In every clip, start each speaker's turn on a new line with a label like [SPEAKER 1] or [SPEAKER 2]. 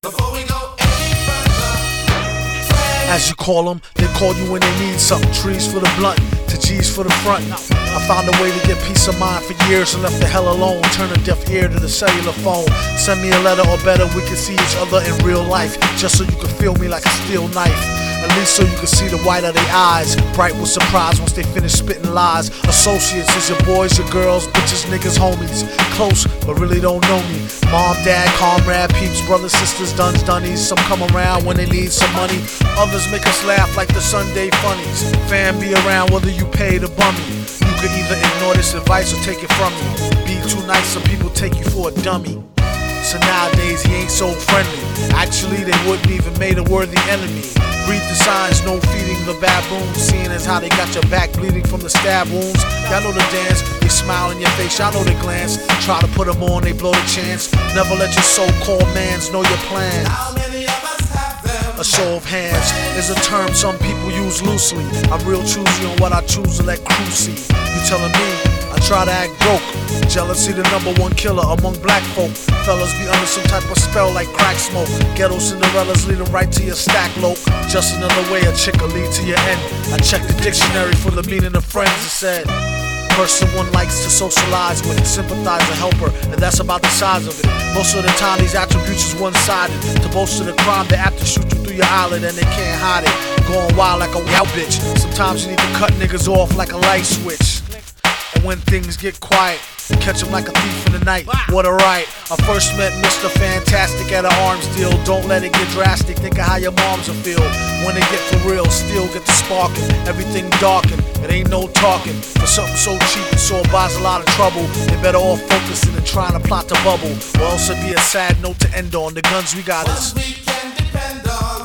[SPEAKER 1] Before we go any further,
[SPEAKER 2] As you call them, they call you when they need something. Trees for the blunt, to G's for the front. I found a way to get peace of mind for years and left the hell alone. Turn a deaf ear to the cellular phone. Send me a letter or better, we can see each other in real life. Just so you can feel me like a steel knife. At least so you can see the white of their eyes. Bright with surprise once they finish spitting lies. Associates is your boys, your girls, bitches, niggas, homies. Close, but really don't know me. Mom, dad, comrade, peeps, brothers, sisters, duns, dunnies. Some come around when they need some money. Others make us laugh like the Sunday funnies. Fan be around whether you pay the bummy. You could either ignore this advice or take it from me. Be too nice, some people take you for a dummy. So nowadays he ain't so friendly. Actually they wouldn't even made a worthy enemy. Read the signs, no feeding the baboons. Seeing as how they got your back bleeding from the stab wounds. Y'all know the dance, they smile in your face, y'all know the glance. Try to put them on, they blow the chance. Never let your so-called mans know your plans.
[SPEAKER 1] how many of us have them?
[SPEAKER 2] A show of hands is a term some people use loosely. I'm real choosy on what I choose to let crew see. You telling me I try to act broke? Jealousy the #1 killer among black folk. Fellas be under some type of spell like crack smoke. Ghetto Cinderellas leading right to your stack loke. Just another way a chick will lead to your end. I checked the dictionary for the meaning of friends. It said person one likes to socialize with, sympathize or help her, and that's about the size of it. Most of the time these attributes is one-sided. To boast of the crime, they apt to shoot you through your eyelid and they can't hide it. Going wild like a wild bitch. Sometimes you need to cut niggas off like a light switch. And when things get quiet, catch him like a thief in the night. What a right. I first met Mr. Fantastic at an arms deal. Don't let it get drastic. Think of how your moms will feel when they get for real. Still get the sparking. Everything darkened. It ain't no talking. For something so cheap and so it buys a lot of trouble. They better off focusing and trying to plot the bubble. Or else it'd be a sad note to end on. The guns we got is
[SPEAKER 1] We can depend on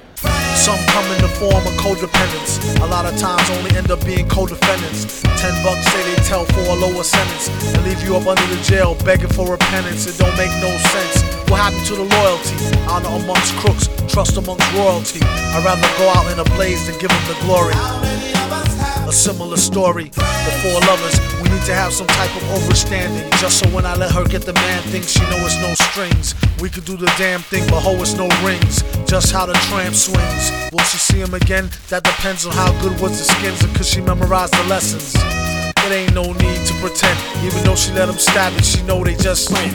[SPEAKER 2] some come in the form of codependence. A lot of times only end up being co-defendants. $10 say they tell for a lower sentence and leave you up under the jail begging for repentance. It don't make no sense. What happened to the loyalty? Honor amongst crooks, trust amongst royalty. I'd rather go out in a blaze than give them the glory.
[SPEAKER 1] how many of us have
[SPEAKER 2] A similar story. The four lovers, we need to have some type of overstanding. Just so when I let her get the man thing, she know it's no strings. We could do the damn thing, but ho, it's no rings. Just how the tramp swings. Will she see him again? That depends on how good was the skins and could she memorize the lessons. It ain't no need to pretend. Even though she let him stab it, she know they just win.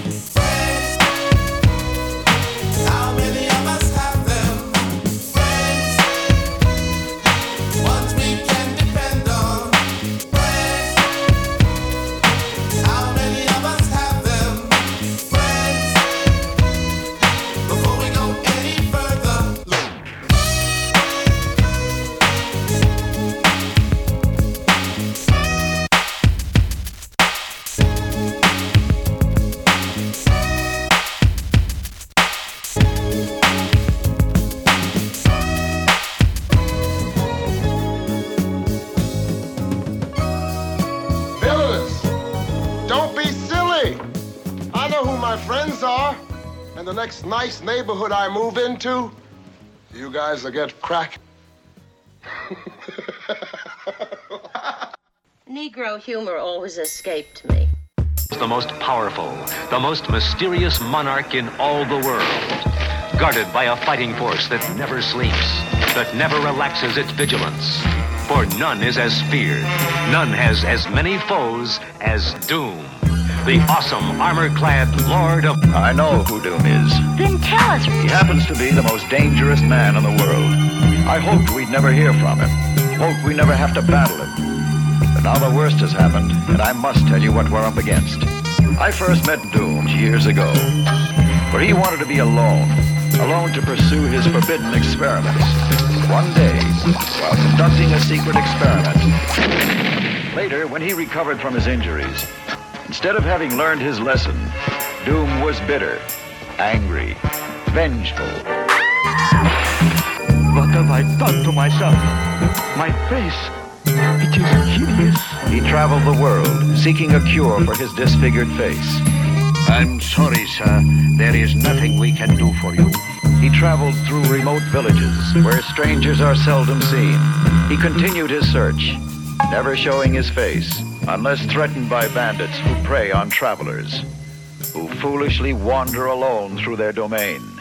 [SPEAKER 1] how many of us have them? Friends, ones we can depend on. Friends, how many of us have them? Friends, before we go any further, look.
[SPEAKER 3] Phyllis, don't be silly. I know who my friends are, and the next nice neighborhood I move into, you guys will get crack.
[SPEAKER 4] Negro humor always escaped me.
[SPEAKER 5] The most powerful, the most mysterious monarch in all the world. Guarded by a fighting force that never sleeps, that never relaxes its vigilance. For none is as feared, none has as many foes as Doom. The awesome, armor-clad Lord of...
[SPEAKER 6] I know who Doom is.
[SPEAKER 4] Then tell us.
[SPEAKER 6] He happens to be the most dangerous man in the world. I hoped we'd never hear from him. Hoped we never have to battle him. But now the worst has happened, and I must tell you what we're up against. I first met Doom years ago, where he wanted to be alone to pursue his forbidden experiments. One day, while conducting a secret experiment, later, when he recovered from his injuries, instead of having learned his lesson, Doom was bitter, angry, vengeful.
[SPEAKER 7] What have I done to myself? My face, it is hideous.
[SPEAKER 6] He traveled the world, seeking a cure for his disfigured face.
[SPEAKER 7] I'm sorry, sir. There is nothing we can do for you.
[SPEAKER 6] He traveled through remote villages where strangers are seldom seen. He continued his search, never showing his face, unless threatened by bandits who prey on travelers, who foolishly wander alone through their domain.